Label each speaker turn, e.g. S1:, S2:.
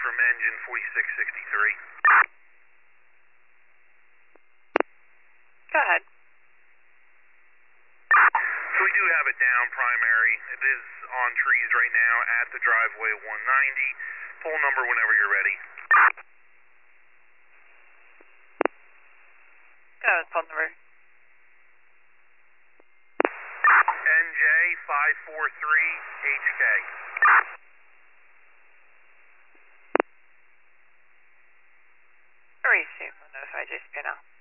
S1: from engine 4663.
S2: Go ahead.
S1: So we do have it down primary. It is on trees right now at the driveway at 190. Pull number whenever you're ready.
S2: Go ahead, phone number.
S1: NJ543HK.
S2: Very soon we'll notify JCP now.